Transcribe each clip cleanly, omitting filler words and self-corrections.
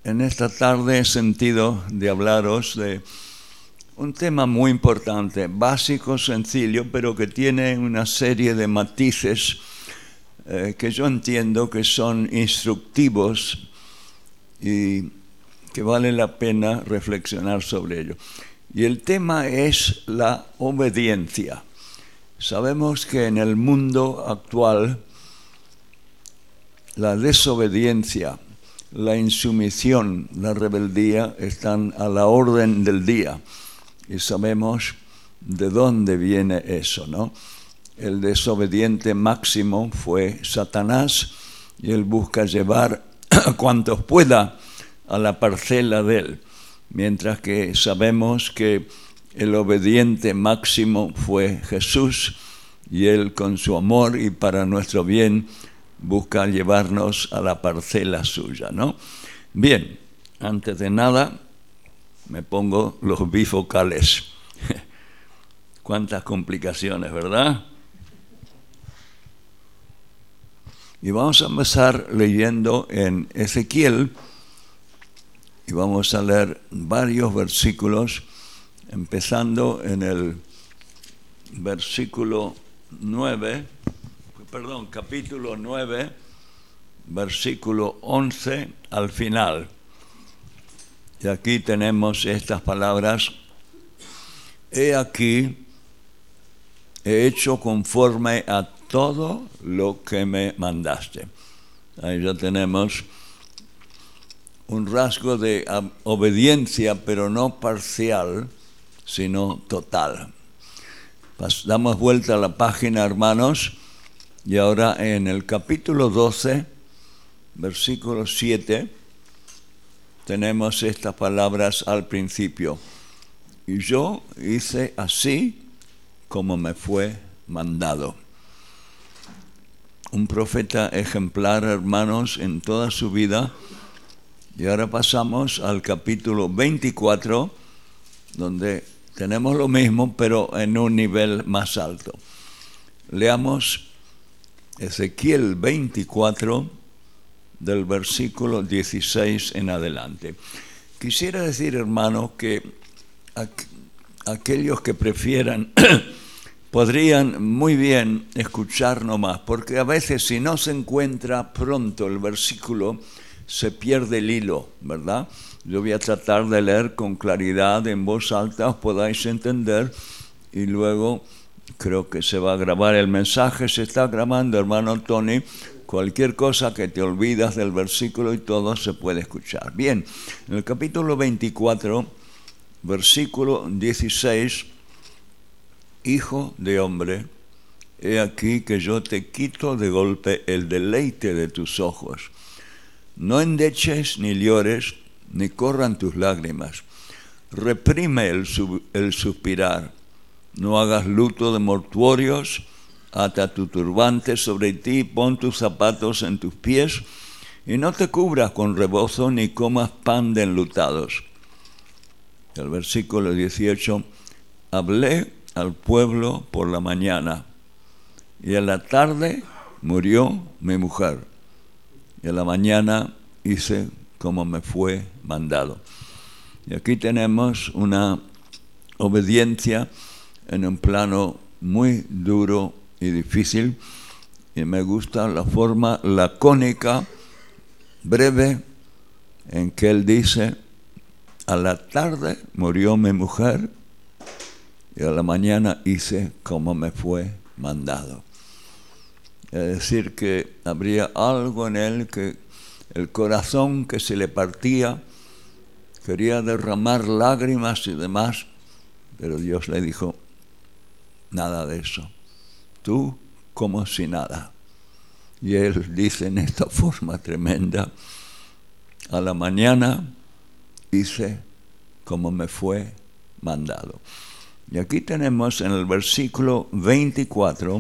en esta tarde he sentido de hablaros de un tema muy importante, básico, sencillo, pero que tiene una serie de matices que yo entiendo que son instructivos y que vale la pena reflexionar sobre ello. Y el tema es la obediencia. Sabemos que en el mundo actual la desobediencia, la insumisión, la rebeldía están a la orden del día. Y sabemos de dónde viene eso, ¿no? El desobediente máximo fue Satanás y él busca llevar a cuantos pueda a la parcela de él, mientras que sabemos que el obediente máximo fue Jesús y él con su amor y para nuestro bien busca llevarnos a la parcela suya, ¿no? Bien, antes de nada me pongo los bifocales. Cuántas complicaciones, ¿verdad? Y vamos a empezar leyendo en Ezequiel y vamos a leer varios versículos, empezando en el capítulo 9, versículo 11 al final. Y aquí tenemos estas palabras: he aquí, he hecho conforme a todo lo que me mandaste. Ahí ya tenemos un rasgo de obediencia, pero no parcial, sino total. Damos vuelta a la página, hermanos, y ahora en el capítulo 12, versículo 7, tenemos estas palabras al principio: y yo hice así como me fue mandado. Un profeta ejemplar, hermanos, en toda su vida. Y ahora pasamos al capítulo 24, donde tenemos lo mismo, pero en un nivel más alto. Leamos Ezequiel 24, del versículo 16 en adelante. Quisiera decir, hermanos, que aquellos que prefieran podrían muy bien escuchar nomás, porque a veces si no se encuentra pronto el versículo, se pierde el hilo, ¿verdad? Yo voy a tratar de leer con claridad en voz alta, os podáis entender, y luego creo que se va a grabar el mensaje, se está grabando, hermano Tony. Cualquier cosa que te olvidas del versículo y todo se puede escuchar. Bien, en el capítulo 24, versículo 16, hijo de hombre, he aquí que yo te quito de golpe el deleite de tus ojos. No endeches ni llores, ni corran tus lágrimas. Reprime el suspirar. No hagas luto de mortuorios. Ata tu turbante sobre ti, pon tus zapatos en tus pies, y no te cubras con rebozo ni comas pan de enlutados. El versículo 18, hablé al pueblo por la mañana, y a la tarde murió mi mujer, y a la mañana hice como me fue mandado. Y aquí tenemos una obediencia en un plano muy duro y difícil, y me gusta la forma lacónica, breve, en que él dice: a la tarde murió mi mujer y a la mañana hice como me fue mandado. Es decir, que habría algo en él que el corazón que se le partía, quería derramar lágrimas y demás, pero Dios le dijo: nada de eso. Tú como si nada. Y él dice en esta forma tremenda: a la mañana hice como me fue mandado. Y aquí tenemos en el versículo 24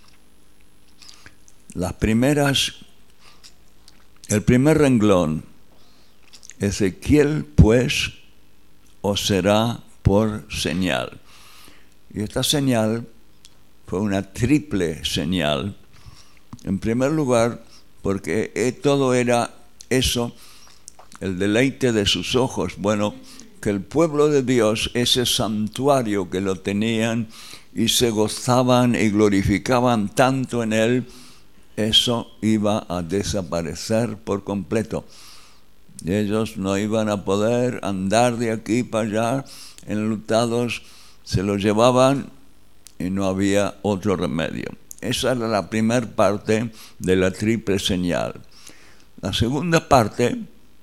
el primer renglón. Ezequiel pues os será por señal. Y esta señal fue una triple señal. En primer lugar, porque todo era eso, el deleite de sus ojos. Bueno, que el pueblo de Dios, ese santuario que lo tenían y se gozaban y glorificaban tanto en él, eso iba a desaparecer por completo. Ellos no iban a poder andar de aquí para allá enlutados, se los llevaban y no había otro remedio. Esa era la primera parte de la triple señal. La segunda parte,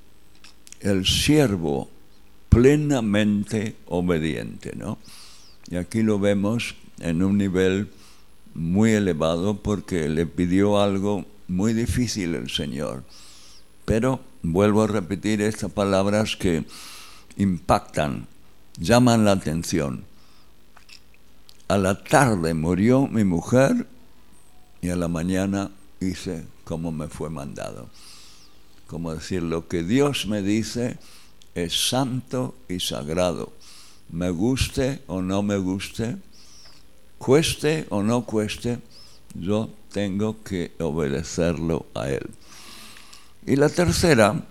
el siervo plenamente obediente, ¿no? Y aquí lo vemos en un nivel muy elevado porque le pidió algo muy difícil el Señor. Pero vuelvo a repetir estas palabras que impactan, llaman la atención. A la tarde murió mi mujer y a la mañana hice como me fue mandado. Como decir, lo que Dios me dice es santo y sagrado. Me guste o no me guste, cueste o no cueste, yo tengo que obedecerlo a Él. Y la tercera,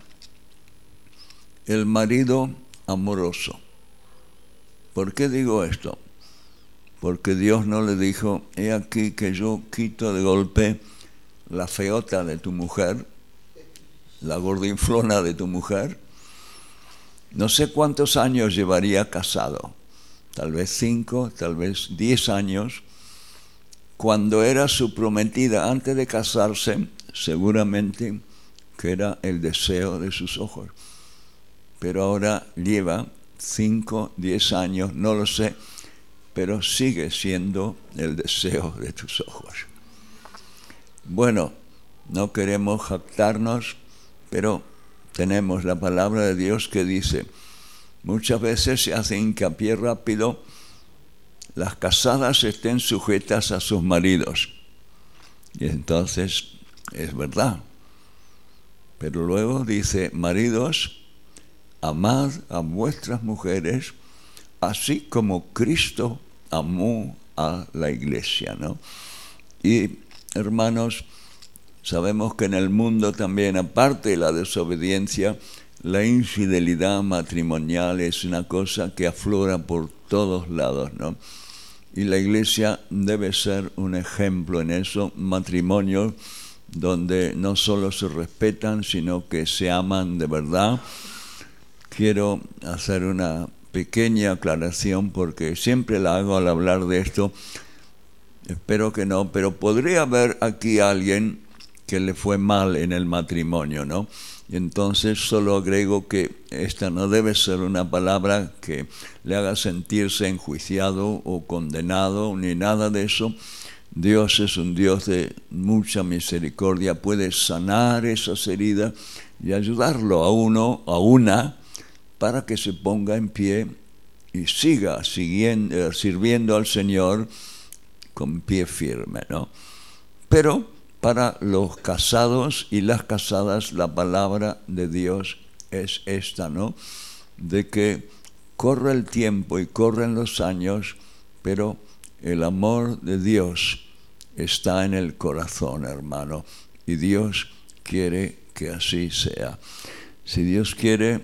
el marido amoroso. ¿Por qué digo esto? Porque Dios no le dijo, he aquí que yo quito de golpe la feota de tu mujer, la gordinflona de tu mujer. No sé cuántos años llevaría casado, tal vez 5, tal vez 10 años. Cuando era su prometida, antes de casarse, seguramente que era el deseo de sus ojos. Pero ahora lleva 5, 10 años, no lo sé, pero sigue siendo el deseo de tus ojos. Bueno, no queremos jactarnos, pero tenemos la palabra de Dios que dice, muchas veces se hace hincapié rápido, las casadas estén sujetas a sus maridos. Y entonces es verdad. Pero luego dice, maridos, amad a vuestras mujeres, así como Cristo amó a la iglesia, ¿no? Y hermanos, sabemos que en el mundo también, aparte de la desobediencia, la infidelidad matrimonial es una cosa que aflora por todos lados, ¿no? Y la iglesia debe ser un ejemplo en eso, matrimonios donde no solo se respetan, sino que se aman de verdad. Quiero hacer una pequeña aclaración porque siempre la hago al hablar de esto. Espero que no, pero podría haber aquí alguien que le fue mal en el matrimonio, ¿no? Y entonces solo agrego que esta no debe ser una palabra que le haga sentirse enjuiciado o condenado, ni nada de eso. Dios es un Dios de mucha misericordia, puede sanar esas heridas y ayudarlo a uno, a una, para que se ponga en pie y siga sirviendo al Señor con pie firme, ¿no? Pero para los casados y las casadas, la palabra de Dios es esta, ¿no? De que corre el tiempo y corren los años, pero el amor de Dios está en el corazón, hermano, y Dios quiere que así sea. Si Dios quiere,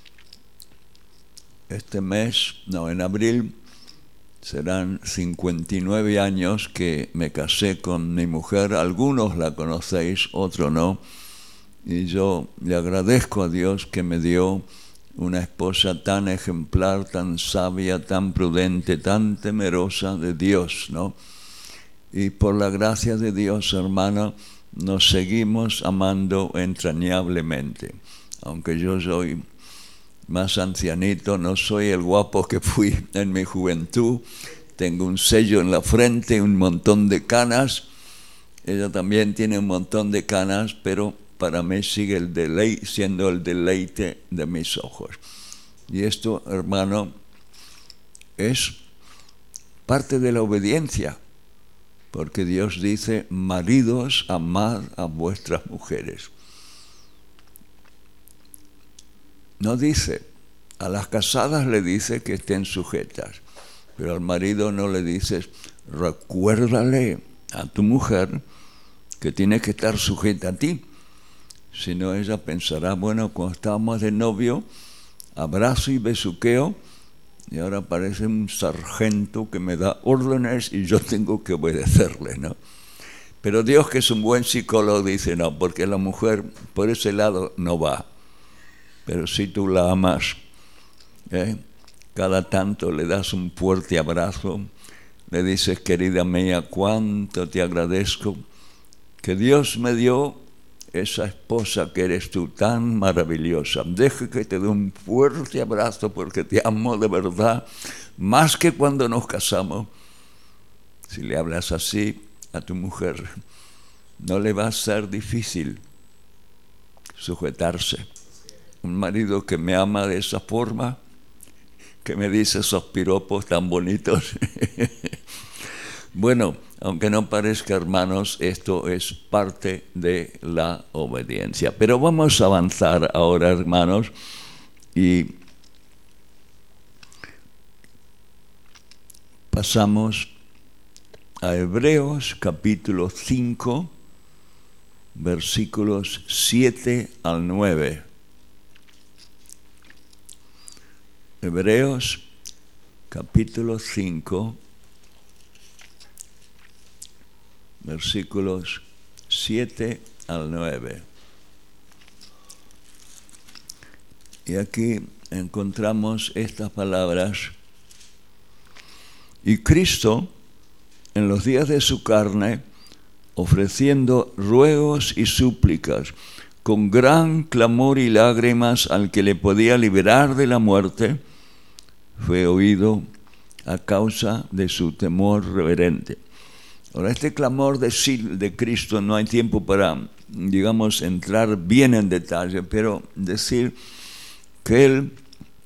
en abril, serán 59 años que me casé con mi mujer. Algunos la conocéis, otros no. Y yo le agradezco a Dios que me dio una esposa tan ejemplar, tan sabia, tan prudente, tan temerosa de Dios, ¿no? Y por la gracia de Dios, hermano, nos seguimos amando entrañablemente. Aunque yo soy más ancianito, no soy el guapo que fui en mi juventud. Tengo un sello en la frente, un montón de canas. Ella también tiene un montón de canas, pero para mí sigue siendo el deleite de mis ojos. Y esto, hermano, es parte de la obediencia, porque Dios dice, maridos, amad a vuestras mujeres. No dice, a las casadas le dice que estén sujetas, pero al marido no le dices, recuérdale a tu mujer que tiene que estar sujeta a ti. sino ella pensará, bueno, cuando estábamos de novio, abrazo y besuqueo, y ahora parece un sargento que me da órdenes y yo tengo que obedecerle, ¿no? Pero Dios, que es un buen psicólogo, dice no, porque la mujer por ese lado no va. Pero si tú la amas, cada tanto le das un fuerte abrazo, le dices, querida mía, cuánto te agradezco que Dios me dio esa esposa que eres tú, tan maravillosa. Deja que te dé un fuerte abrazo porque te amo de verdad, más que cuando nos casamos. Si le hablas así a tu mujer, no le va a ser difícil sujetarse. Un marido que me ama de esa forma, que me dice esos piropos tan bonitos. Bueno, aunque no parezca, hermanos, esto es parte de la obediencia. Pero vamos a avanzar ahora, hermanos, y pasamos a Hebreos capítulo 5, versículos 7 al 9. Hebreos capítulo 5, versículos 7 al 9. Y aquí encontramos estas palabras. Y Cristo, en los días de su carne, ofreciendo ruegos y súplicas, con gran clamor y lágrimas al que le podía liberar de la muerte, fue oído a causa de su temor reverente. Ahora, este clamor de Cristo, no hay tiempo para, digamos, entrar bien en detalle, pero decir que Él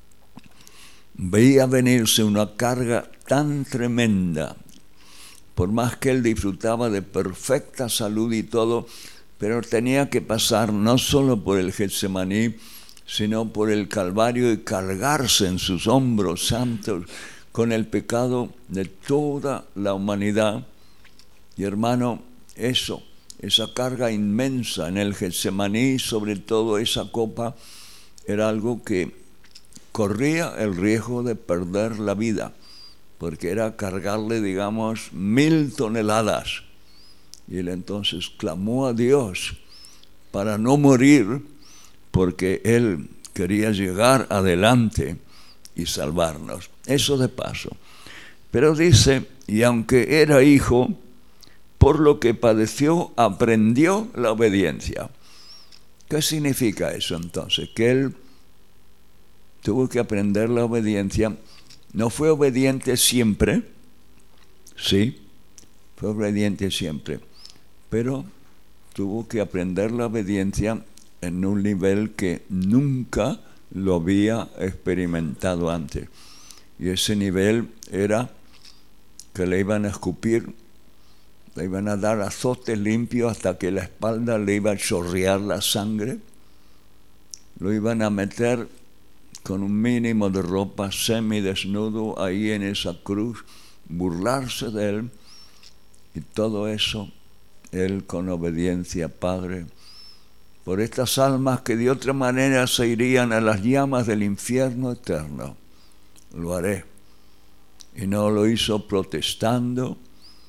veía venirse una carga tan tremenda, por más que Él disfrutaba de perfecta salud y todo, pero tenía que pasar no solo por el Getsemaní, sino por el Calvario y cargarse en sus hombros santos con el pecado de toda la humanidad. Y hermano, esa carga inmensa en el Getsemaní, sobre todo esa copa, era algo que corría el riesgo de perder la vida, porque era cargarle, digamos, 1000 toneladas. Y él entonces clamó a Dios para no morir, porque él quería llegar adelante y salvarnos. Eso de paso. Pero dice, y aunque era hijo, por lo que padeció, aprendió la obediencia. ¿Qué significa eso entonces? Que él tuvo que aprender la obediencia. No fue obediente siempre, sí, fue obediente siempre, pero tuvo que aprender la obediencia en un nivel que nunca lo había experimentado antes. Y ese nivel era que le iban a escupir, le iban a dar azotes limpios hasta que la espalda le iba a chorrear la sangre, lo iban a meter con un mínimo de ropa, semidesnudo, ahí en esa cruz, burlarse de él, y todo eso, él con obediencia, Padre, por estas almas que de otra manera se irían a las llamas del infierno eterno, lo haré. Y no lo hizo protestando,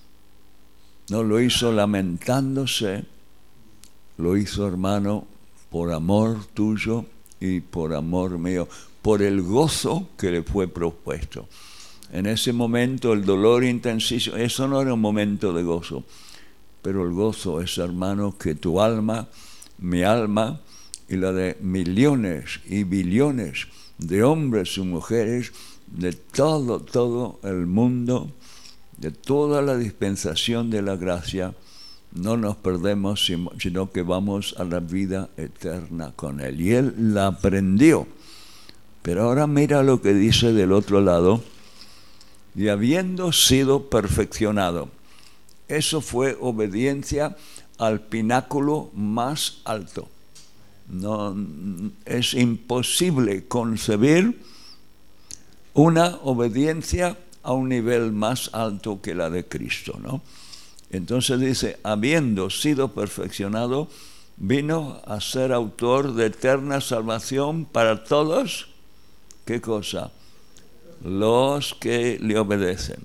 no lo hizo lamentándose, lo hizo, hermano, por amor tuyo y por amor mío, por el gozo que le fue propuesto. En ese momento el dolor intensísimo, eso no era un momento de gozo, pero el gozo es, hermano, que tu alma, mi alma y la de millones y billones de hombres y mujeres de todo el mundo, de toda la dispensación de la gracia, no nos perdemos, sino que vamos a la vida eterna con Él. Y Él la aprendió. Pero ahora mira lo que dice del otro lado. Y habiendo sido perfeccionado. Eso fue obediencia al pináculo más alto. No, es imposible concebir una obediencia a un nivel más alto que la de Cristo, ¿no? Entonces dice, habiendo sido perfeccionado, vino a ser autor de eterna salvación para todos. ¿Qué cosa? Los que le obedecen.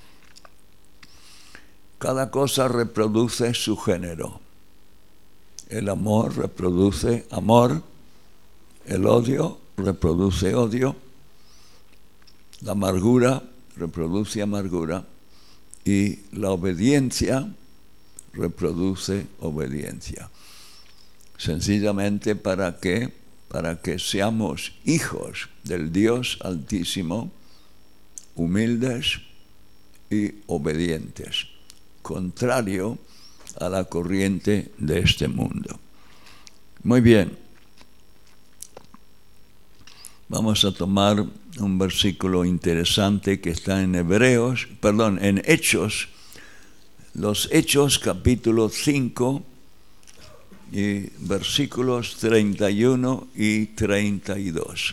Cada cosa reproduce su género. El amor reproduce amor, el odio reproduce odio, la amargura reproduce amargura y la obediencia reproduce obediencia. Sencillamente para que seamos hijos del Dios Altísimo, humildes y obedientes, contrario a la corriente de este mundo. Muy bien. Vamos a tomar un versículo interesante que está en en Hechos, los Hechos capítulo 5 y versículos 31 y 32.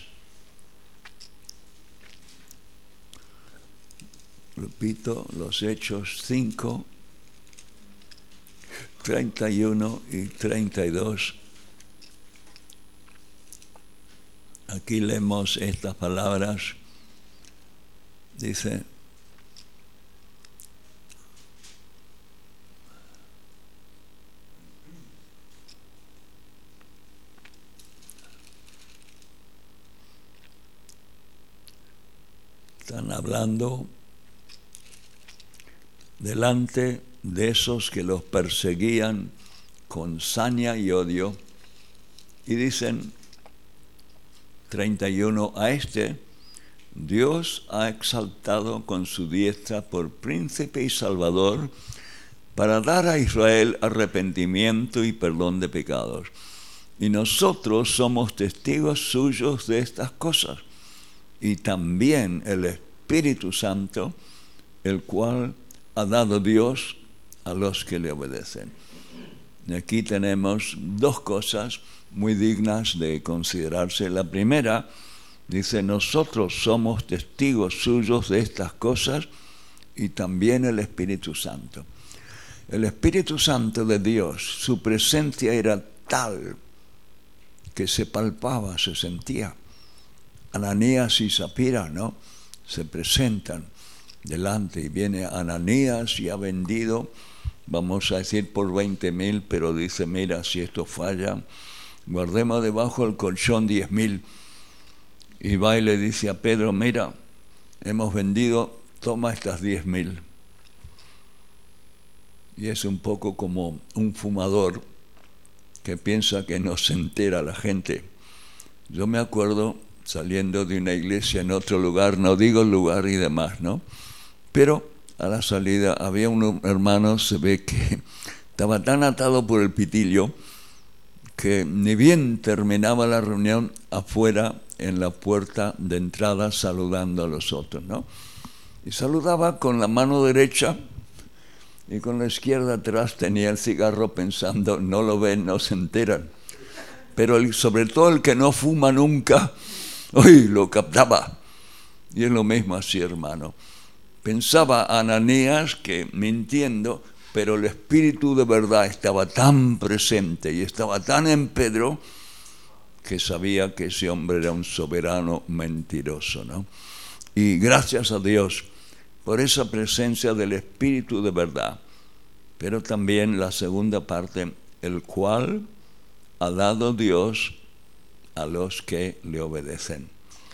Repito, los Hechos 5, 31 y 32. Aquí leemos estas palabras. Dice: están hablando delante de esos que los perseguían con saña y odio, y dicen, 31, a este Dios ha exaltado con su diestra por príncipe y salvador para dar a Israel arrepentimiento y perdón de pecados. Y nosotros somos testigos suyos de estas cosas. Y también el Espíritu Santo, el cual ha dado Dios a los que le obedecen. Y aquí tenemos dos cosas muy dignas de considerarse. La primera, dice, nosotros somos testigos suyos de estas cosas y también el Espíritu Santo. El Espíritu Santo de Dios, su presencia era tal que se palpaba, se sentía. Ananías y Zafira, ¿no? Se presentan delante y viene Ananías y ha vendido, vamos a decir por 20,000, pero dice, mira, si esto falla, guardemos debajo del colchón 10,000. Y va y le dice a Pedro, mira, hemos vendido, toma estas 10,000. Y es un poco como un fumador que piensa que no se entera la gente. Yo me acuerdo saliendo de una iglesia en otro lugar, no digo el lugar y demás, ¿no? Pero a la salida había un hermano, se ve que estaba tan atado por el pitillo que ni bien terminaba la reunión, afuera en la puerta de entrada saludando a los otros, ¿no? Y saludaba con la mano derecha y con la izquierda atrás tenía el cigarro pensando, no lo ven, no se enteran. Pero sobre todo el que no fuma nunca, ¡uy!, lo captaba. Y es lo mismo así, hermano. Pensaba Ananías que mintiendo, pero el Espíritu de verdad estaba tan presente y estaba tan en Pedro que sabía que ese hombre era un soberano mentiroso, ¿no? Y gracias a Dios por esa presencia del Espíritu de verdad. Pero también la segunda parte, el cual ha dado Dios a los que le obedecen.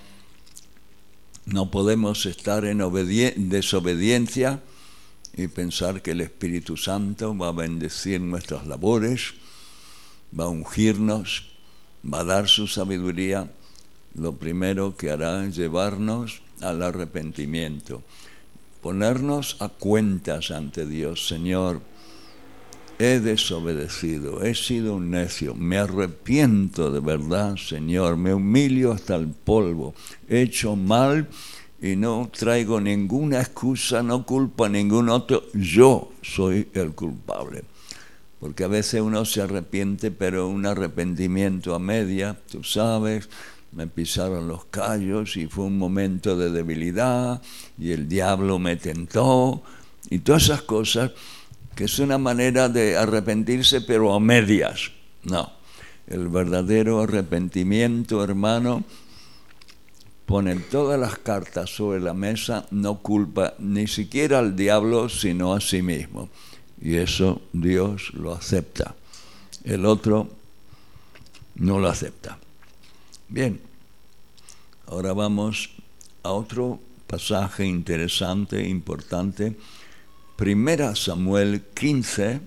No podemos estar en desobediencia y pensar que el Espíritu Santo va a bendecir nuestras labores, va a ungirnos, va a dar su sabiduría. Lo primero que hará es llevarnos al arrepentimiento, ponernos a cuentas ante Dios. Señor, he desobedecido, he sido un necio, me arrepiento de verdad, Señor, me humillo hasta el polvo, he hecho mal y no traigo ninguna excusa, no culpo a ningún otro, yo soy el culpable. Porque a veces uno se arrepiente, pero un arrepentimiento a media, tú sabes, me pisaron los callos y fue un momento de debilidad y el diablo me tentó y todas esas cosas, que es una manera de arrepentirse pero a medias, No. El verdadero arrepentimiento, hermano, pone todas las cartas sobre la mesa, no culpa ni siquiera al diablo, sino a sí mismo. Y eso Dios lo acepta. El otro no lo acepta. Bien, ahora vamos a otro pasaje interesante, importante. Primera Samuel 15,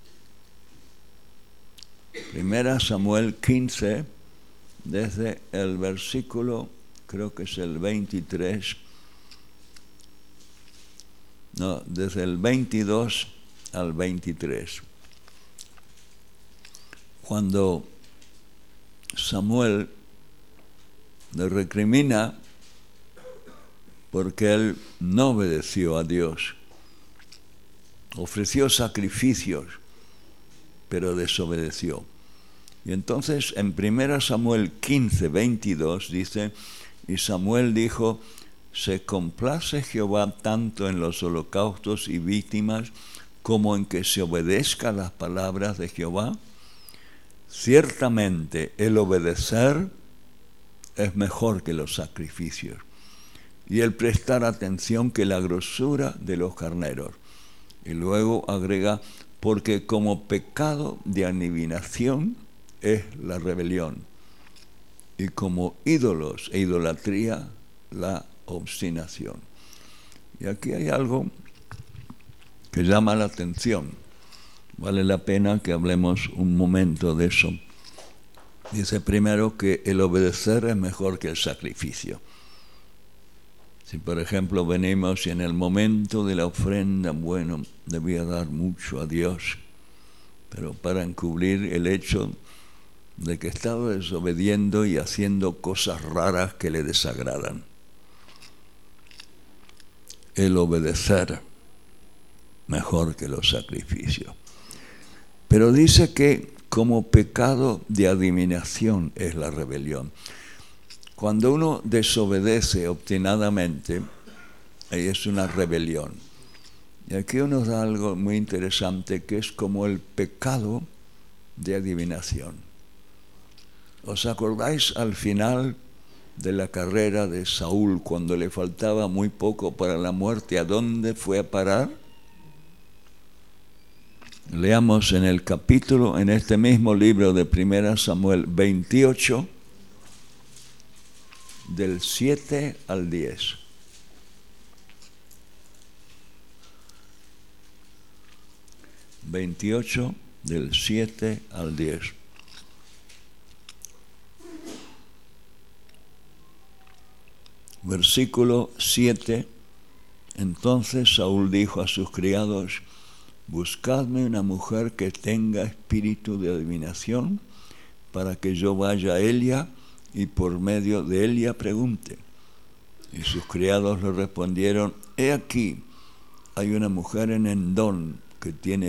desde el versículo, creo que es el 23, no, desde el 22 al 23. Cuando Samuel le recrimina porque él no obedeció a Dios, ofreció sacrificios, pero desobedeció. Y entonces en 1 Samuel 15, 22 dice, y Samuel dijo, ¿se complace Jehová tanto en los holocaustos y víctimas como en que se obedezca las palabras de Jehová? Ciertamente el obedecer es mejor que los sacrificios, y el prestar atención que la grosura de los carneros. Y luego agrega, porque como pecado de adivinación es la rebelión, y como ídolos e idolatría la obstinación. Y aquí hay algo que llama la atención. Vale la pena que hablemos un momento de eso. Dice primero que el obedecer es mejor que el sacrificio. Si por ejemplo venimos y en el momento de la ofrenda, bueno, debía dar mucho a Dios, pero para encubrir el hecho de que estaba desobediendo y haciendo cosas raras que le desagradan. El obedecer mejor que los sacrificios. Pero dice que como pecado de adivinación es la rebelión. Cuando uno desobedece obstinadamente, ahí es una rebelión. Y aquí nos da algo muy interesante, que es como el pecado de adivinación. ¿Os acordáis al final de la carrera de Saúl, cuando le faltaba muy poco para la muerte, a dónde fue a parar? Leamos en el capítulo, en este mismo libro de 1 Samuel 28, del 7 al 10. Del 7 al 10. Versículo 7. Entonces Saúl dijo a sus criados, buscadme una mujer que tenga espíritu de adivinación, para que yo vaya a ella y por medio de ella pregunte. Y sus criados le respondieron, he aquí, hay una mujer en Endor que tiene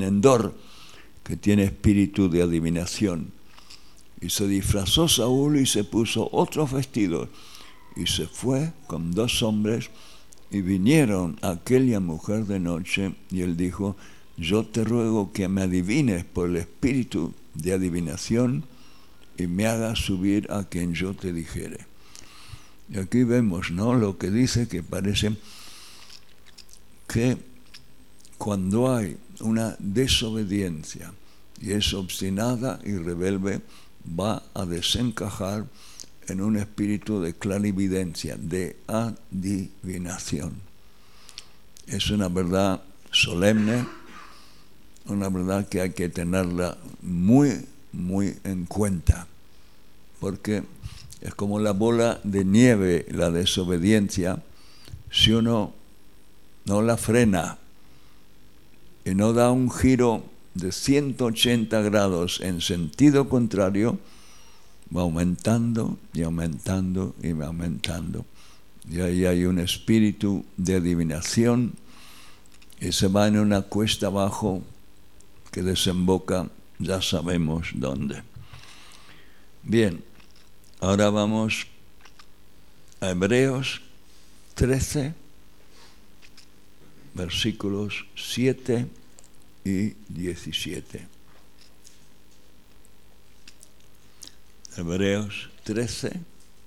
espíritu de adivinación. Y se disfrazó Saúl y se puso otros vestidos, y se fue con 2 hombres, y vinieron a aquella mujer de noche, y él dijo, yo te ruego que me adivines por el espíritu de adivinación, y me hagas subir a quien yo te dijere. Y aquí vemos, ¿no?, lo que dice, que parece que cuando hay una desobediencia y es obstinada y rebelde, va a desencajar en un espíritu de clarividencia, de adivinación. Es una verdad solemne, una verdad que hay que tenerla muy, muy en cuenta, porque es como la bola de nieve, la desobediencia. Si uno no la frena y no da un giro de 180 grados en sentido contrario, va aumentando y aumentando y va aumentando. Y ahí hay un espíritu de adivinación y se va en una cuesta abajo que desemboca, ya sabemos dónde. Bien, ahora vamos a Hebreos 13, versículos 7 y 17. Hebreos 13.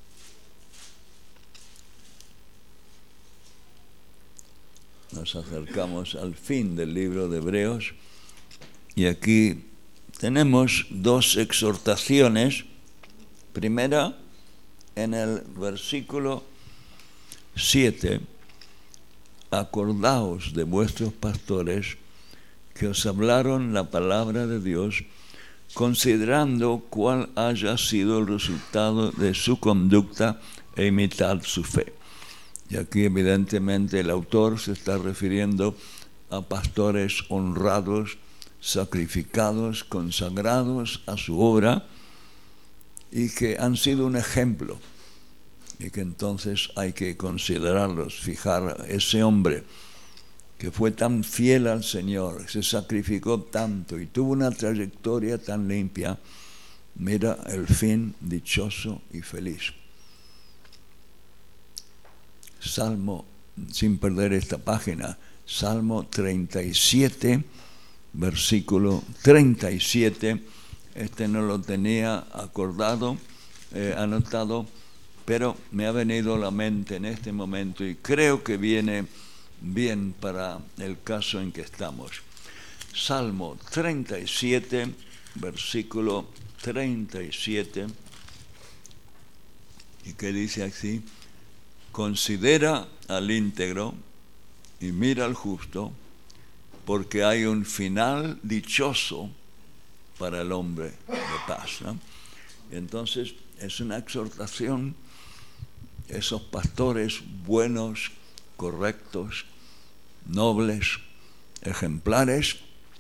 Nos acercamos al fin del libro de Hebreos y aquí tenemos dos exhortaciones. Primera, en el versículo 7, acordaos de vuestros pastores que os hablaron la palabra de Dios, considerando cuál haya sido el resultado de su conducta e imitad su fe. Y aquí evidentemente el autor se está refiriendo a pastores honrados, sacrificados, consagrados a su obra y que han sido un ejemplo y que entonces hay que considerarlos, fijar ese hombre que fue tan fiel al Señor, se sacrificó tanto y tuvo una trayectoria tan limpia, mira el fin dichoso y feliz. Salmo, sin perder esta página, Salmo 37, versículo 37, no lo tenía acordado, anotado, pero me ha venido a la mente en este momento y creo que viene bien para el caso en que estamos. Salmo 37, versículo 37, y que dice así: considera al íntegro y mira al justo, porque hay un final dichoso para el hombre de paz, ¿no? Entonces es una exhortación, esos pastores buenos, correctos, nobles, ejemplares,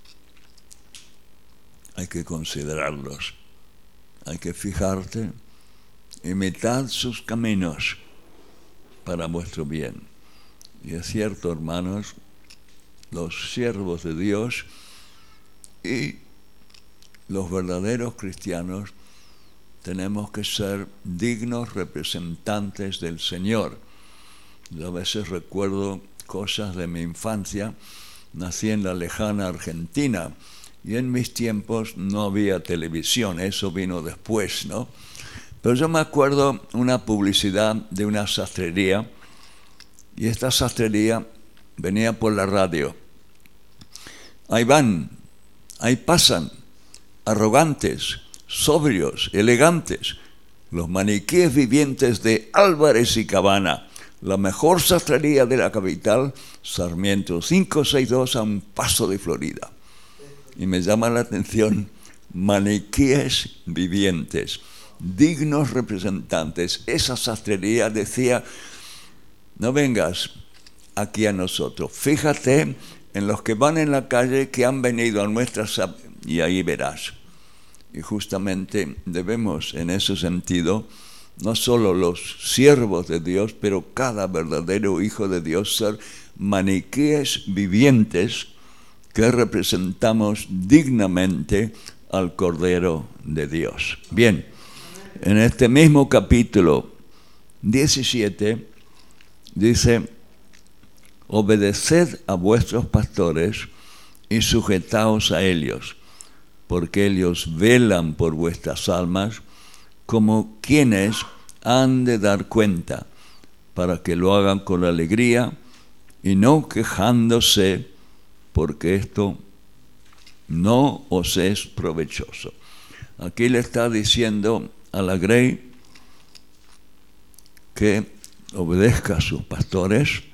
hay que considerarlos, hay que fijarte, imitad sus caminos para vuestro bien. Y es cierto, hermanos, los siervos de Dios y los verdaderos cristianos tenemos que ser dignos representantes del Señor. Yo a veces recuerdo cosas de mi infancia. Nací en la lejana Argentina y en mis tiempos no había televisión, eso vino después, ¿no? Pero yo me acuerdo una publicidad de una sastrería y esta sastrería venía por la radio. Ahí van, ahí pasan, arrogantes, sobrios, elegantes, los maniquíes vivientes de Álvarez y Cabana, la mejor sastrería de la capital, Sarmiento 562, a un paso de Florida. Y me llama la atención, maniquíes vivientes, dignos representantes. Esa sastrería decía, no vengas aquí a nosotros, fíjate en los que van en la calle que han venido a nuestras, y ahí verás. Y justamente debemos en ese sentido, no solo los siervos de Dios, pero cada verdadero hijo de Dios, ser maniquíes vivientes que representamos dignamente al Cordero de Dios. Bien, en este mismo capítulo 17 dice: obedeced a vuestros pastores y sujetaos a ellos, porque ellos velan por vuestras almas como quienes han de dar cuenta, para que lo hagan con alegría y no quejándose, porque esto no os es provechoso. Aquí le está diciendo a la Grey que obedezca a sus pastores,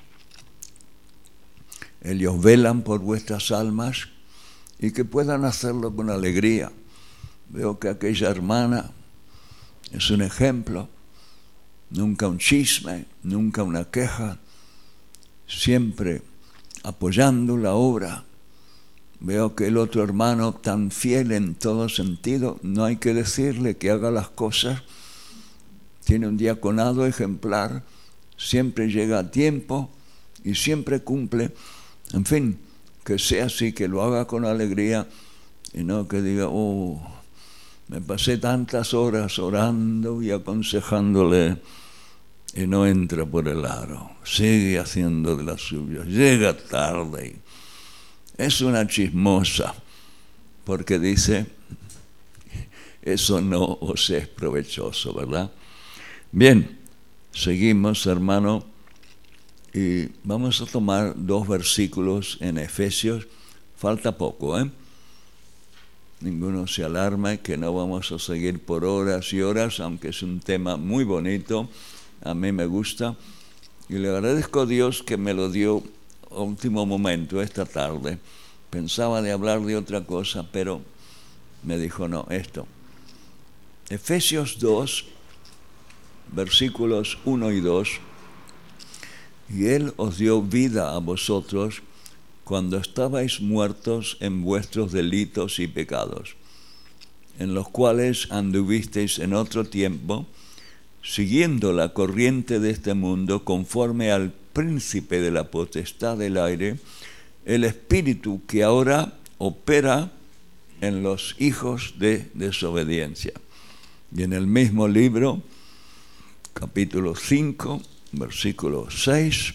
ellos velan por vuestras almas y que puedan hacerlo con alegría. Veo que aquella hermana es un ejemplo, nunca un chisme, nunca una queja, siempre apoyando la obra. Veo que el otro hermano tan fiel en todo sentido, no hay que decirle que haga las cosas, tiene un diaconado ejemplar, siempre llega a tiempo y siempre cumple. En fin, que sea así, que lo haga con alegría y no que diga, me pasé tantas horas orando y aconsejándole y no entra por el aro, sigue haciendo de las suyas, llega tarde y es una chismosa, porque dice, eso no os es provechoso, ¿verdad? Bien, seguimos, hermano, y vamos a tomar 2 versículos en Efesios. Falta poco, ¿eh? Ninguno se alarme que no vamos a seguir por horas y horas, aunque es un tema muy bonito, a mí me gusta, y le agradezco a Dios que me lo dio a último momento esta tarde. Pensaba de hablar de otra cosa, pero me dijo no, esto. Efesios 2, versículos 1 y 2, y Él os dio vida a vosotros cuando estabais muertos en vuestros delitos y pecados, en los cuales anduvisteis en otro tiempo, siguiendo la corriente de este mundo, conforme al príncipe de la potestad del aire, el espíritu que ahora opera en los hijos de desobediencia. Y en el mismo libro, capítulo 5, versículo 6,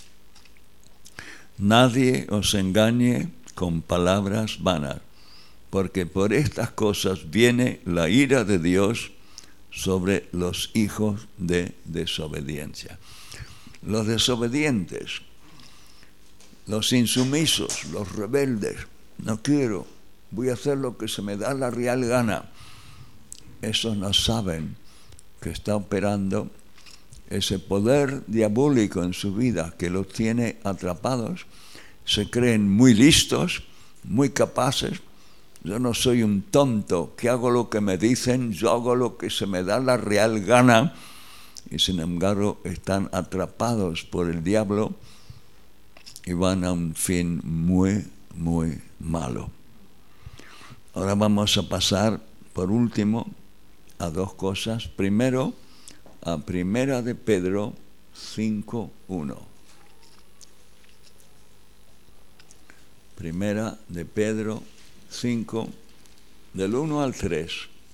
nadie os engañe con palabras vanas, porque por estas cosas viene la ira de Dios sobre los hijos de desobediencia. Los desobedientes, los insumisos, los rebeldes, no quiero, voy a hacer lo que se me da la real gana. Esos no saben que está operando ese poder diabólico en su vida que los tiene atrapados. Se creen muy listos, muy capaces. Yo no soy un tonto que hago lo que me dicen, yo hago lo que se me da la real gana, y sin embargo están atrapados por el diablo y van a un fin muy, muy malo. Ahora vamos a pasar, por último, a 2 cosas. Primero, a Primera de Pedro 5:1. Primera de Pedro 5, del 1 al 3.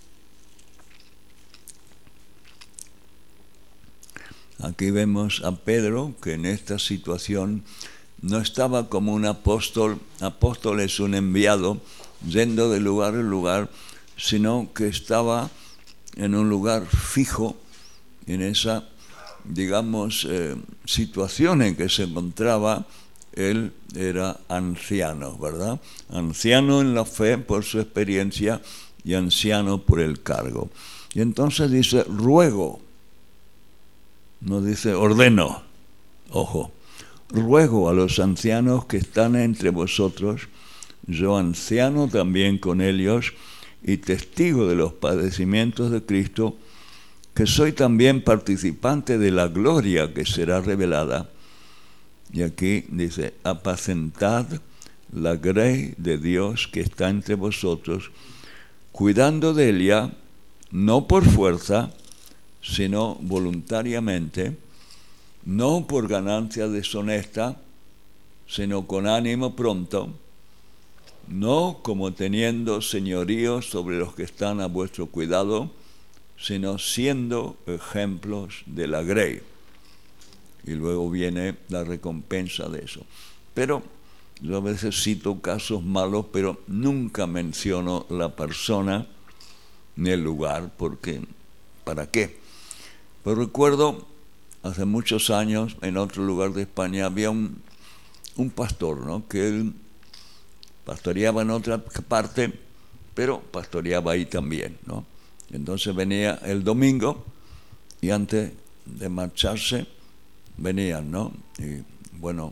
Aquí vemos a Pedro que en esta situación no estaba como un apóstol. Apóstol es un enviado yendo de lugar en lugar, sino que estaba en un lugar fijo, en esa, digamos, situación en que se encontraba. Él era anciano, ¿verdad? Anciano en la fe por su experiencia y anciano por el cargo. Y entonces dice, ruego, no dice ordeno, ojo, ruego a los ancianos que están entre vosotros, yo anciano también con ellos y testigo de los padecimientos de Cristo, que soy también participante de la gloria que será revelada. Y aquí dice, apacentad la grey de Dios que está entre vosotros, cuidando de ella, no por fuerza, sino voluntariamente, no por ganancia deshonesta, sino con ánimo pronto, no como teniendo señorío sobre los que están a vuestro cuidado, sino siendo ejemplos de la grey. Y luego viene la recompensa de eso. Pero yo a veces cito casos malos, pero nunca menciono la persona ni el lugar, porque ¿para qué? Pero recuerdo, hace muchos años, en otro lugar de España, había un pastor, ¿no? Que él pastoreaba en otra parte, pero pastoreaba ahí también, ¿no? Entonces venía el domingo y antes de marcharse venían, ¿no? Y bueno,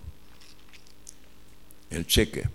el cheque.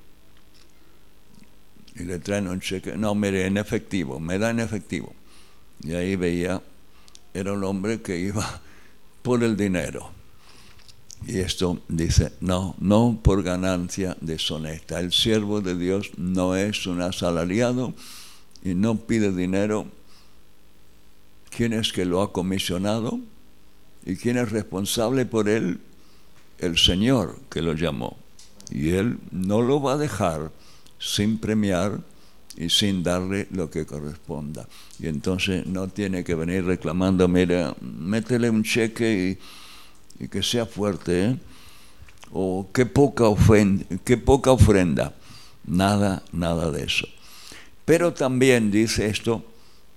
Y le traen un cheque. No, mire, en efectivo, me da en efectivo. Y ahí veía, era un hombre que iba por el dinero. Y esto dice, no por ganancia deshonesta. El siervo de Dios no es un asalariado y no pide dinero. ¿Quién es que lo ha comisionado? ¿Y quién es responsable por él? El Señor que lo llamó. Y Él no lo va a dejar sin premiar y sin darle lo que corresponda. Y entonces no tiene que venir reclamando, mira, métele un cheque y que sea fuerte, ¿eh? O qué poca ofrenda. Nada de eso. Pero también dice esto,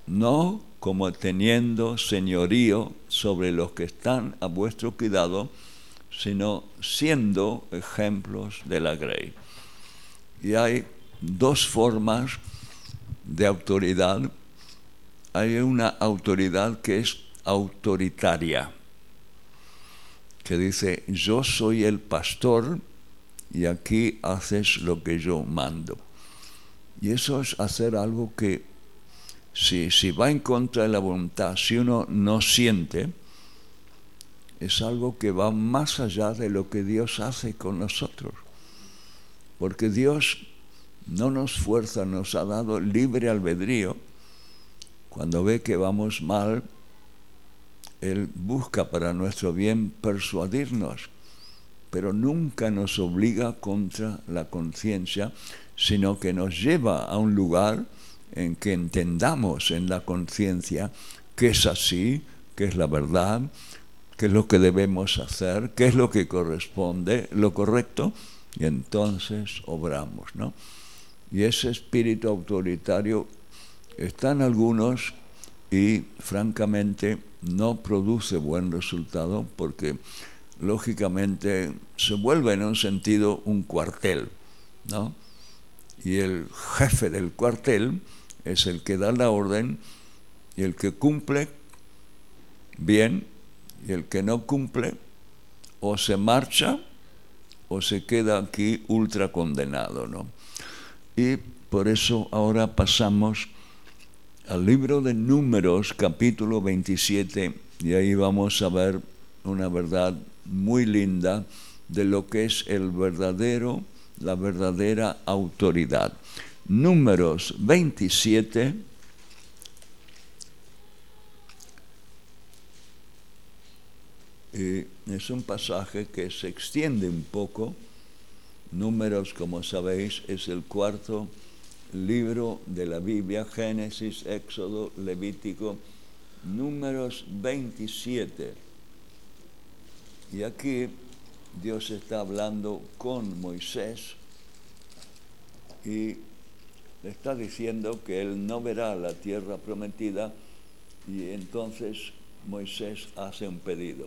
no como teniendo señorío sobre los que están a vuestro cuidado, sino siendo ejemplos de la grey. Y hay dos formas de autoridad. Hay una autoridad que es autoritaria, que dice, yo soy el pastor y aquí haces lo que yo mando. Y eso es hacer algo que, si va en contra de la voluntad, si uno no siente, es algo que va más allá de lo que Dios hace con nosotros. Porque Dios no nos fuerza, nos ha dado libre albedrío. Cuando ve que vamos mal, Él busca para nuestro bien persuadirnos, pero nunca nos obliga contra la conciencia, sino que nos lleva a un lugar en que entendamos en la conciencia que es así, que es la verdad, qué es lo que debemos hacer, qué es lo que corresponde, lo correcto, y entonces obramos, ¿no? Y ese espíritu autoritario está en algunos y francamente no produce buen resultado porque lógicamente se vuelve en un sentido un cuartel, ¿no? Y el jefe del cuartel es el que da la orden y el que cumple bien y el que no cumple o se marcha o se queda aquí ultra condenado, ¿no? Y por eso ahora pasamos al libro de Números, capítulo 27, y ahí vamos a ver una verdad muy linda de lo que es la verdadera autoridad. Números 27, es un pasaje que se extiende un poco. Números, como sabéis, es el cuarto libro de la Biblia: Génesis, Éxodo, Levítico, Números 27. Y aquí Dios está hablando con Moisés y le está diciendo que él no verá la tierra prometida, y entonces Moisés hace un pedido.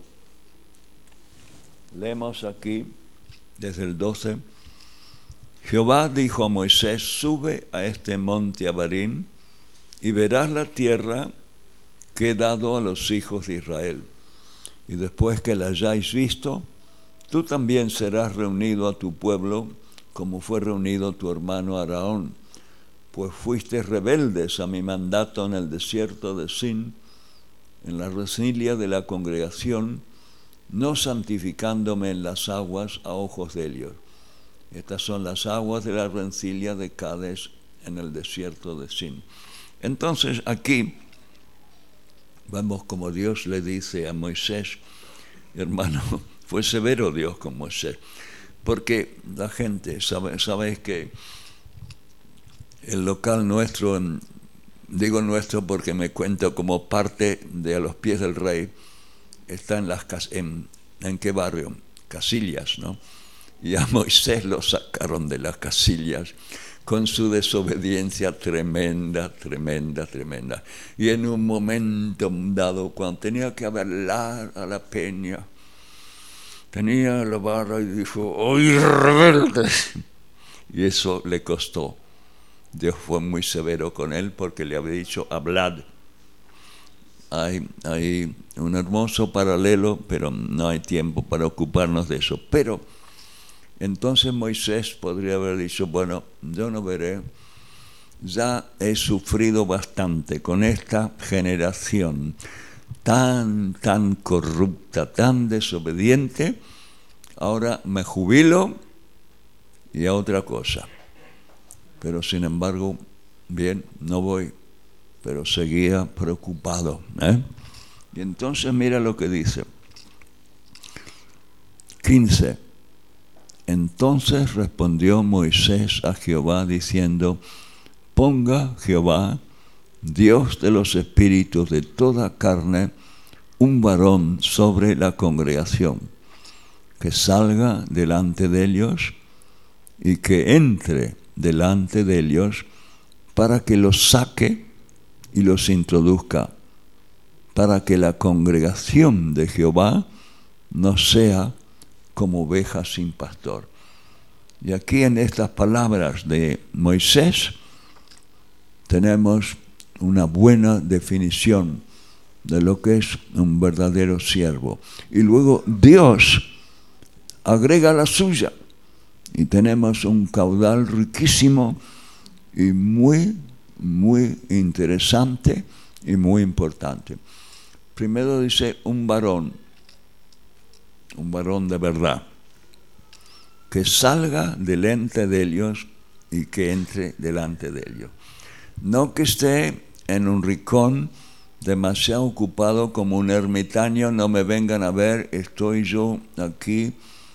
Leemos aquí desde el 12. Jehová dijo a Moisés, sube a este monte Abarim y verás la tierra que he dado a los hijos de Israel. Y después que la hayáis visto, tú también serás reunido a tu pueblo, como fue reunido tu hermano Aarón, pues fuiste rebeldes a mi mandato en el desierto de Sin, en la rencilia de la congregación, no santificándome en las aguas a ojos de ellos. Estas son las aguas de la rencilia de Cades en el desierto de Sin. Entonces aquí vemos como Dios le dice a Moisés, hermano, fue severo Dios con Moisés, porque la gente, sabéis que el local nuestro, digo nuestro porque me cuento como parte de A los pies del rey, está ¿en qué barrio? Casillas, ¿no? Y a Moisés lo sacaron de las Casillas con su desobediencia tremenda. Y en un momento dado, cuando tenía que hablar a la peña, tenía la barra y dijo, ¡oye, rebeldes! Y eso le costó. Dios fue muy severo con él porque le había dicho, hablad. Hay un hermoso paralelo, pero no hay tiempo para ocuparnos de eso. Pero entonces Moisés podría haber dicho, bueno, yo no veré, ya he sufrido bastante con esta generación tan corrupta, tan desobediente, ahora me jubilo y a otra cosa. Pero sin embargo, bien, no voy, pero seguía preocupado, Y entonces mira lo que dice. 15. Entonces respondió Moisés a Jehová diciendo, ponga Jehová, Dios de los espíritus de toda carne, un varón sobre la congregación, que salga delante de ellos y que entre delante de ellos, para que los saque y los introduzca, para que la congregación de Jehová no sea como oveja sin pastor. Y aquí en estas palabras de Moisés tenemos una buena definición de lo que es un verdadero siervo. Y luego Dios agrega la suya y tenemos un caudal riquísimo y muy, muy interesante y muy importante. Primero dice un varón de verdad, que salga delante de ellos y que entre delante de ellos. No que esté en un rincón demasiado ocupado como un ermitaño, no me vengan a ver, estoy yo aquí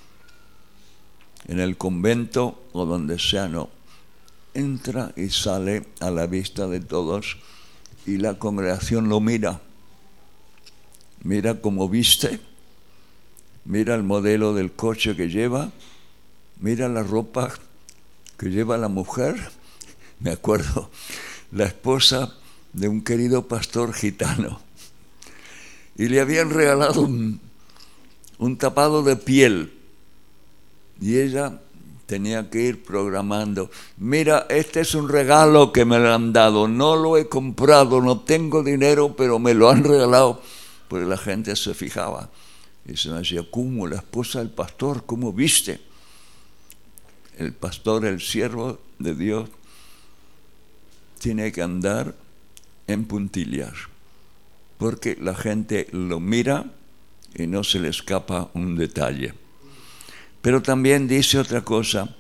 en el convento o donde sea, no. Entra y sale a la vista de todos y la congregación lo mira. Mira cómo viste, mira el modelo del coche que lleva, mira la ropa que lleva la mujer. Me acuerdo, la esposa de un querido pastor gitano, y le habían regalado un tapado de piel, y ella tenía que ir programando, mira, este es un regalo que me lo han dado, no lo he comprado, no tengo dinero, pero me lo han regalado, porque la gente se fijaba, y se me decía, ¿cómo la esposa del pastor, cómo viste? El pastor, el siervo de Dios, tiene que andar en puntillas, porque la gente lo mira y no se le escapa un detalle. Pero también dice otra cosa,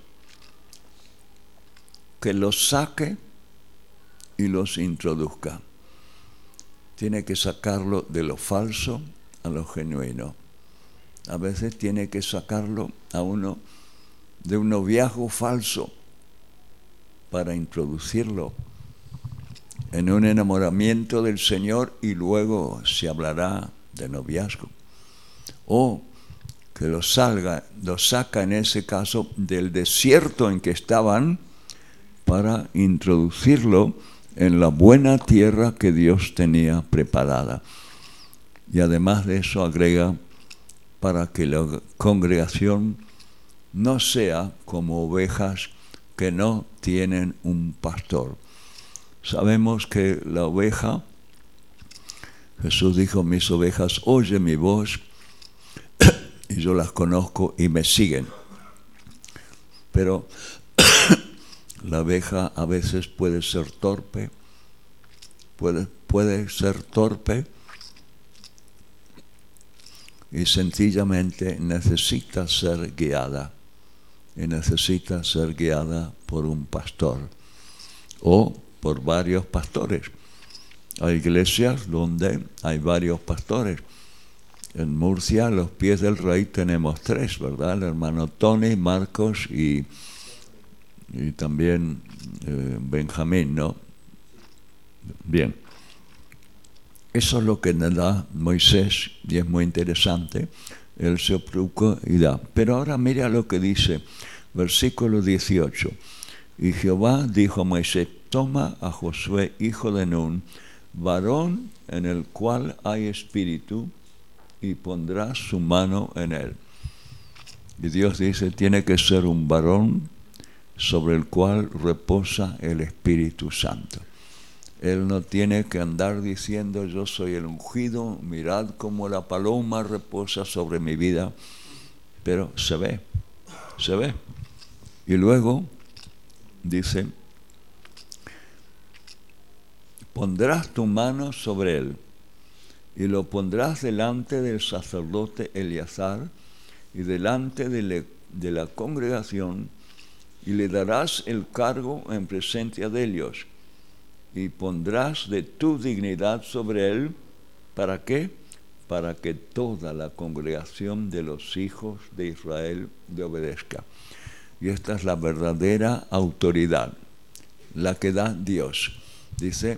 que los saque y los introduzca. Tiene que sacarlo de lo falso a lo genuino. A veces tiene que sacarlo a uno de un noviazgo falso para introducirlo en un enamoramiento del Señor, y luego se hablará de noviazgo. O que lo saca en ese caso del desierto en que estaban para introducirlo en la buena tierra que Dios tenía preparada. Y además de eso agrega, para que la congregación no sea como ovejas que no tienen un pastor. Sabemos que la oveja, Jesús dijo, mis ovejas oyen mi voz y yo las conozco y me siguen. Pero la oveja a veces puede ser torpe, puede ser torpe y sencillamente necesita ser guiada. Y necesita ser guiada por un pastor o por varios pastores. Hay iglesias donde hay varios pastores. En Murcia, a los pies del rey, tenemos 3, ¿verdad? El hermano Tony, Marcos y también Benjamín, ¿no? Bien. Eso es lo que nos da Moisés y es muy interesante. Él se preocupa y da. Pero ahora mira lo que dice, versículo 18. Y Jehová dijo a Moisés, toma a Josué, hijo de Nun, varón en el cual hay espíritu, y pondrás su mano en él. Y Dios dice, tiene que ser un varón sobre el cual reposa el Espíritu Santo. Él no tiene que andar diciendo, yo soy el ungido, mirad cómo la paloma reposa sobre mi vida. Pero se ve. Y luego dice, pondrás tu mano sobre él y lo pondrás delante del sacerdote Eleazar y delante de la congregación, y le darás el cargo en presencia de ellos, y pondrás de tu dignidad sobre él. ¿Para qué? Para que toda la congregación de los hijos de Israel le obedezca. Y esta es la verdadera autoridad, la que da Dios. Dice,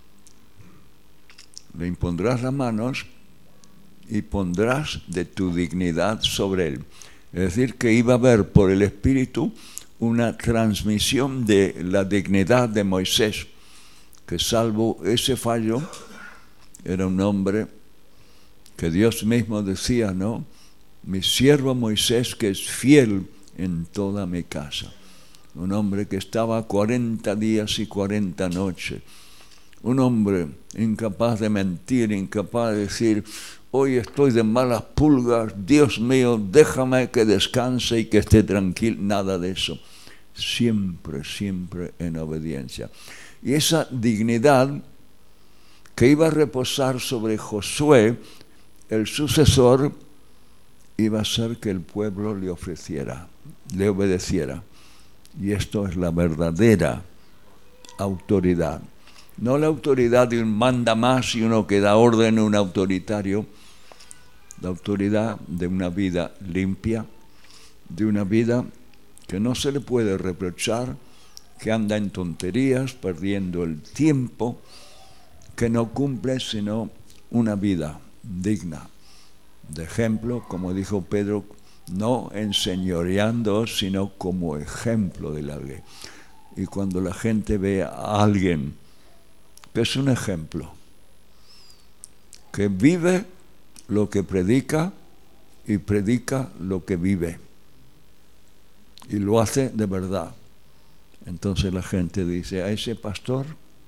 le impondrás las manos y pondrás de tu dignidad sobre él. Es decir, que iba a haber por el Espíritu una transmisión de la dignidad de Moisés, que salvo ese fallo, era un hombre que Dios mismo decía, ¿no? Mi siervo Moisés, que es fiel en toda mi casa. Un hombre que estaba 40 días y 40 noches. Un hombre incapaz de mentir, incapaz de decir, hoy estoy de malas pulgas, Dios mío, déjame que descanse y que esté tranquilo. Nada de eso. Siempre, siempre en obediencia. Y esa dignidad que iba a reposar sobre Josué, el sucesor, iba a ser que el pueblo le ofreciera, le obedeciera. Y esto es la verdadera autoridad. No la autoridad de un mandamás y uno que da orden, un autoritario. La autoridad de una vida limpia, de una vida que no se le puede reprochar, que anda en tonterías, perdiendo el tiempo, que no cumple sino una vida digna. De ejemplo, como dijo Pedro, no enseñoreando, sino como ejemplo de la ley. Y cuando la gente ve a alguien que es un ejemplo, que vive lo que predica y predica lo que vive, y lo hace de verdad, entonces la gente dice, a ese pastor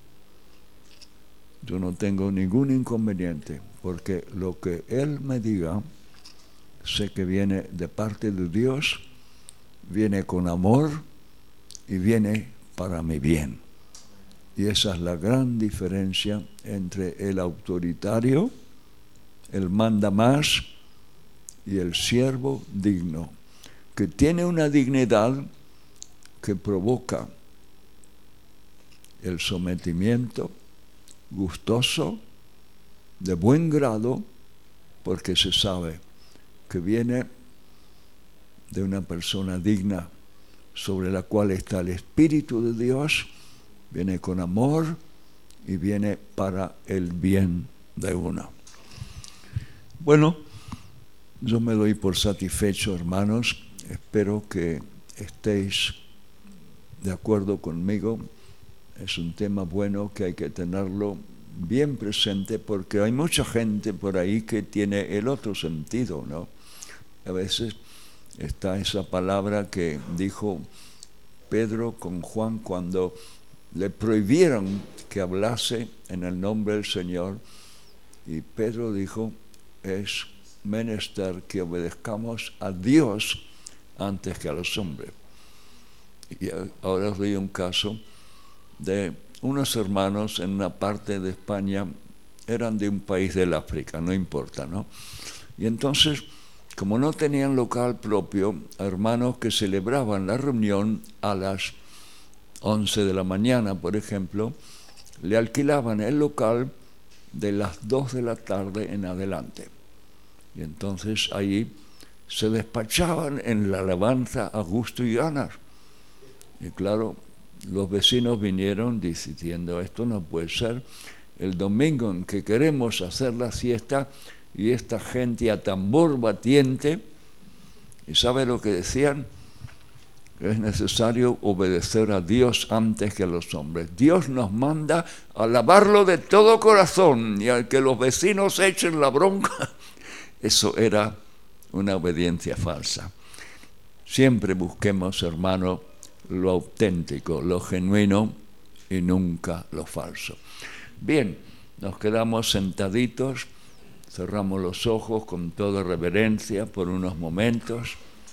yo no tengo ningún inconveniente, porque lo que él me diga, sé que viene de parte de Dios, viene con amor y viene para mi bien. Y esa es la gran diferencia entre el autoritario, el mandamás y el siervo digno, que tiene una dignidad que provoca el sometimiento gustoso, de buen grado, porque se sabe que viene de una persona digna sobre la cual está el Espíritu de Dios, viene con amor y viene para el bien de uno. Bueno, yo me doy por satisfecho, hermanos. Espero que estéis de acuerdo conmigo. Es un tema bueno que hay que tenerlo bien presente, porque hay mucha gente por ahí que tiene el otro sentido, ¿no? A veces está esa palabra que dijo Pedro con Juan cuando le prohibieron que hablase en el nombre del Señor, y Pedro dijo, es menester que obedezcamos a Dios antes que a los hombres. Y ahora os doy un caso de unos hermanos en una parte de España, eran de un país del África, no importa, ¿no? Y entonces, como no tenían local propio, hermanos que celebraban la reunión a las 11 de la mañana, por ejemplo, le alquilaban el local de las 2 de la tarde en adelante. Y entonces ahí se despachaban en la alabanza a gusto y ganas. Y claro, los vecinos vinieron diciendo, esto no puede ser el domingo en que queremos hacer la siesta y esta gente a tambor batiente. ¿Y sabe lo que decían? Es necesario obedecer a Dios antes que a los hombres. Dios nos manda a alabarlo de todo corazón, y al que los vecinos echen la bronca, eso era una obediencia falsa. Siempre busquemos, hermano, lo auténtico, lo genuino y nunca lo falso. Bien, nos quedamos sentaditos, cerramos los ojos con toda reverencia por unos momentos.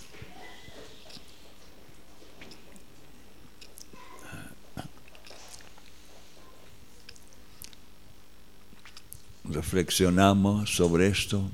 Reflexionamos sobre esto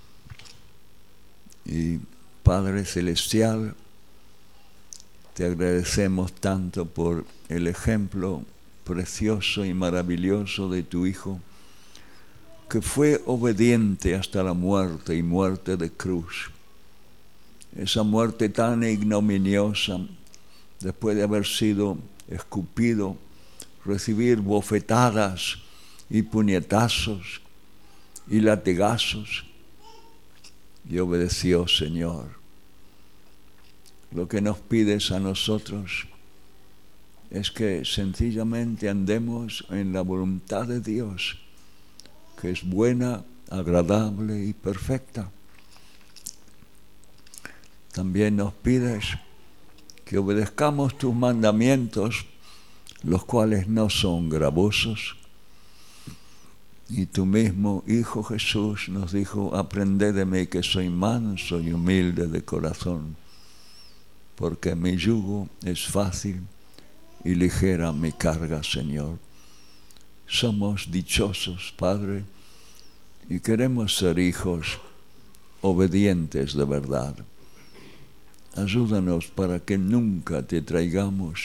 y Padre Celestial, te agradecemos tanto por el ejemplo precioso y maravilloso de tu Hijo, que fue obediente hasta la muerte y muerte de cruz. Esa muerte tan ignominiosa, después de haber sido escupido, recibir bofetadas y puñetazos y latigazos, y obedeció, Señor. Lo que nos pides a nosotros es que sencillamente andemos en la voluntad de Dios, que es buena, agradable y perfecta. También nos pides que obedezcamos tus mandamientos, los cuales no son gravosos. Y tu mismo Hijo Jesús nos dijo: aprended de mí que soy manso y humilde de corazón, porque mi yugo es fácil y ligera mi carga, Señor. Somos dichosos, Padre, y queremos ser hijos obedientes de verdad. Ayúdanos para que nunca te traigamos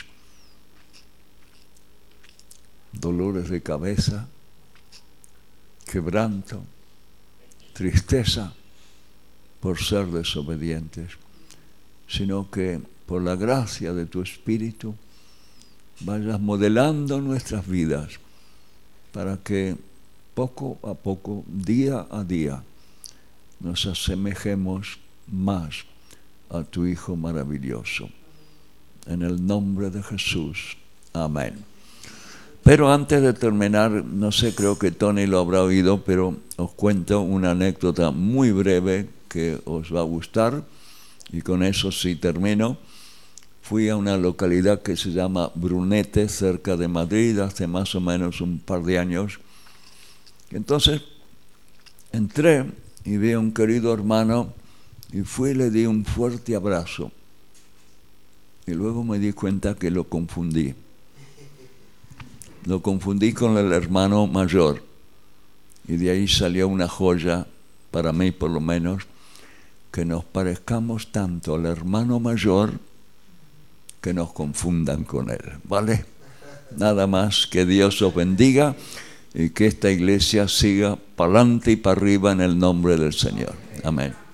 dolores de cabeza, quebranto, tristeza por ser desobedientes, sino que por la gracia de tu Espíritu vayas modelando nuestras vidas para que poco a poco, día a día, nos asemejemos más a tu Hijo maravilloso. En el nombre de Jesús. Amén. Pero antes de terminar, no sé, creo que Tony lo habrá oído, pero os cuento una anécdota muy breve que os va a gustar, y con eso sí termino. Fui a una localidad que se llama Brunete, cerca de Madrid, hace más o menos un par de años. Entonces entré y vi a un querido hermano y fui y le di un fuerte abrazo. Y luego me di cuenta que lo confundí. Lo confundí con el hermano mayor. Y de ahí salió una joya, para mí por lo menos, que nos parezcamos tanto al hermano mayor que nos confundan con él. ¿Vale? Nada más, que Dios os bendiga y que esta iglesia siga para adelante y para arriba en el nombre del Señor. Amén.